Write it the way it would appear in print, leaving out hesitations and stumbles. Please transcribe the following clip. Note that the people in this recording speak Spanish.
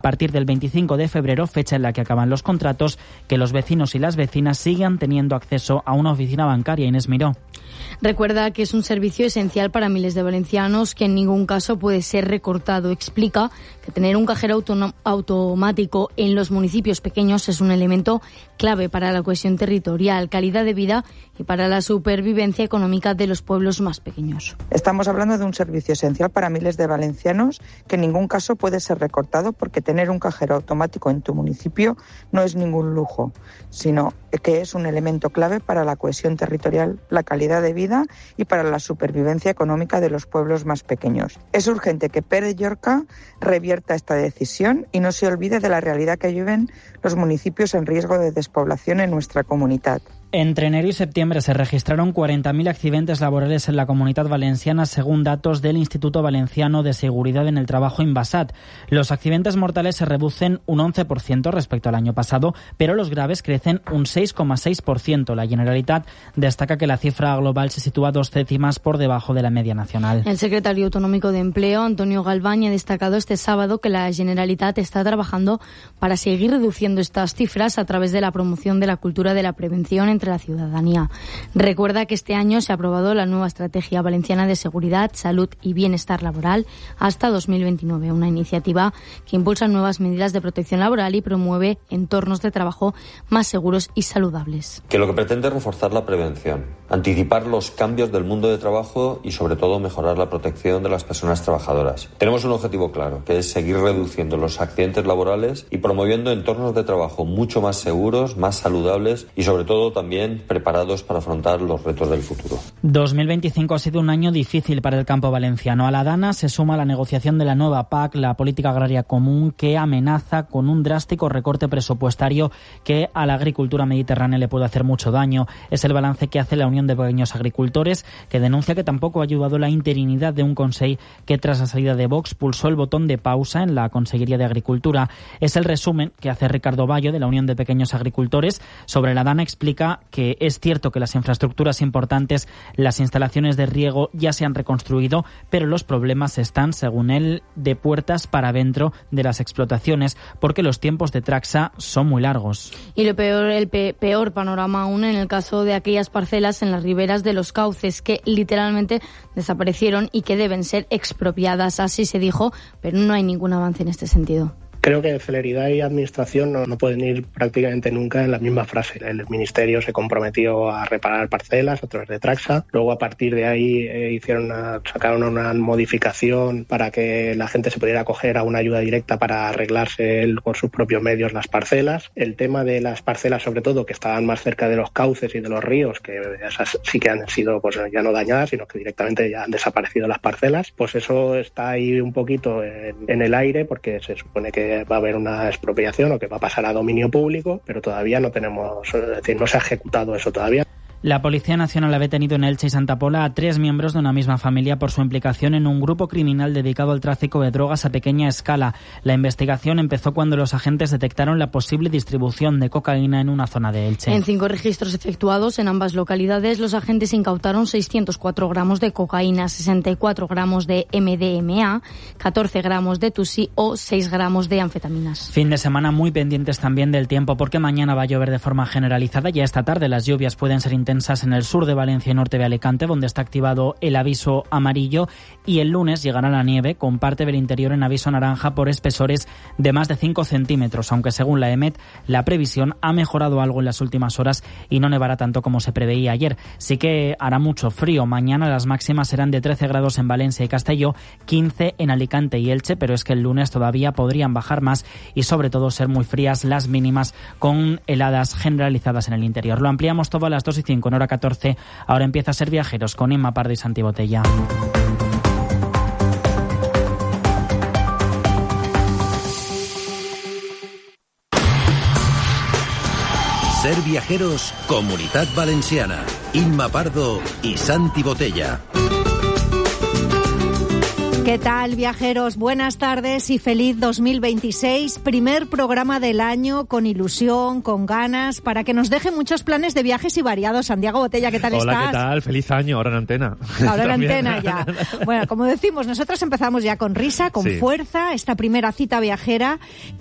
partir del 25 de febrero, fecha en la que acaban los contratos, que los vecinos y las vecinas sigan teniendo acceso a una oficina bancaria. Inés Miró. Recuerda que es un servicio esencial para miles de valencianos que en ningún caso puede ser recortado. Explica que tener un cajero automático en los municipios pequeños es un elemento clave para la cohesión territorial, calidad de vida y para la supervivencia económica de los pueblos más pequeños. Estamos hablando de un servicio esencial para miles de valencianos que en ningún caso puede ser recortado, porque tener un cajero automático en tu municipio no es ningún lujo, sino que es un elemento clave para la cohesión territorial, la calidad de vida y para la supervivencia económica de los pueblos más pequeños. Es urgente que Pere Llorca revierta esta decisión y no se olvide de la realidad que viven los municipios en riesgo de despoblación en nuestra comunidad. Entre enero y septiembre se registraron 40.000 accidentes laborales en la Comunidad Valenciana, según datos del Instituto Valenciano de Seguridad en el Trabajo, Inbasat. Los accidentes mortales se reducen un 11% respecto al año pasado, pero los graves crecen un 6,6%. La Generalitat destaca que la cifra global se sitúa 2 décimas por debajo de la media nacional. El secretario autonómico de Empleo, Antonio Galván, ha destacado este sábado que la Generalitat está trabajando para seguir reduciendo estas cifras a través de la promoción de la cultura de la prevención entre la ciudadanía. Recuerda que este año se ha aprobado la nueva Estrategia Valenciana de Seguridad, Salud y Bienestar Laboral hasta 2029, una iniciativa que impulsa nuevas medidas de protección laboral y promueve entornos de trabajo más seguros y saludables. Que lo que pretende es reforzar la prevención, anticipar los cambios del mundo de trabajo y sobre todo mejorar la protección de las personas trabajadoras. Tenemos un objetivo claro, que es seguir reduciendo los accidentes laborales y promoviendo entornos de trabajo mucho más seguros, más saludables y sobre todo también preparados para afrontar los retos del futuro. 2025 ha sido un año difícil para el campo valenciano. A la Dana se suma la negociación de la nueva PAC, la Política Agraria Común, que amenaza con un drástico recorte presupuestario que a la agricultura mediterránea le puede hacer mucho daño. Es el balance que hace la Unión de Pequeños Agricultores, que denuncia que tampoco ha ayudado la interinidad de un Consell que tras la salida de Vox pulsó el botón de pausa en la Consellería de Agricultura. Es el resumen que hace Ricardo Bayo de la Unión de Pequeños Agricultores. Sobre la Dana explica que es cierto que las infraestructuras importantes, las instalaciones de riego ya se han reconstruido, pero los problemas están, según él, de puertas para adentro de las explotaciones, porque los tiempos de Traxa son muy largos. Y el peor panorama aún en el caso de aquellas parcelas en las riberas de los cauces que literalmente desaparecieron y que deben ser expropiadas. Así se dijo, pero no hay ningún avance en este sentido. Creo que celeridad y administración no pueden ir prácticamente nunca en la misma frase. El Ministerio se comprometió a reparar parcelas a través de Traxa. Luego, a partir de ahí, sacaron una modificación para que la gente se pudiera acoger a una ayuda directa para arreglarse por sus propios medios las parcelas. El tema de las parcelas, sobre todo, que estaban más cerca de los cauces y de los ríos, que esas sí que han sido ya no dañadas, sino que directamente ya han desaparecido las parcelas. Pues eso está ahí un poquito en el aire, porque se supone que va a haber una expropiación o que va a pasar a dominio público, pero todavía no se ha ejecutado eso todavía. La Policía Nacional ha detenido en Elche y Santa Pola a 3 miembros de una misma familia por su implicación en un grupo criminal dedicado al tráfico de drogas a pequeña escala. La investigación empezó cuando los agentes detectaron la posible distribución de cocaína en una zona de Elche. En 5 registros efectuados en ambas localidades, los agentes incautaron 604 gramos de cocaína, 64 gramos de MDMA, 14 gramos de Tusi o 6 gramos de anfetaminas. Fin de semana muy pendientes también del tiempo, porque mañana va a llover de forma generalizada. Ya esta tarde las lluvias pueden ser intensas en el sur de Valencia y norte de Alicante, donde está activado el aviso amarillo, y el lunes llegará la nieve con parte del interior en aviso naranja por espesores de más de 5 centímetros, aunque según la EMET la previsión ha mejorado algo en las últimas horas y no nevará tanto como se preveía ayer. Sí que hará mucho frío. Mañana las máximas serán de 13 grados en Valencia y Castelló, 15 en Alicante y Elche, pero es que el lunes todavía podrían bajar más y sobre todo ser muy frías las mínimas, con heladas generalizadas en el interior. Lo ampliamos todo a las 2:05 en hora 14. Ahora empieza a ser Viajeros con Inma Pardo y Santi Botella. Ser Viajeros, Comunitat Valenciana. Inma Pardo y Santi Botella. ¿Qué tal, viajeros? Buenas tardes y feliz 2026. Primer programa del año con ilusión, con ganas, para que nos deje muchos planes de viajes y variados. Santiago Botella, ¿qué tal estás? Hola, ¿qué tal? Feliz año, ahora en antena. Ahora en antena ya. Bueno, como decimos, nosotros empezamos ya con risa, con fuerza, esta primera cita viajera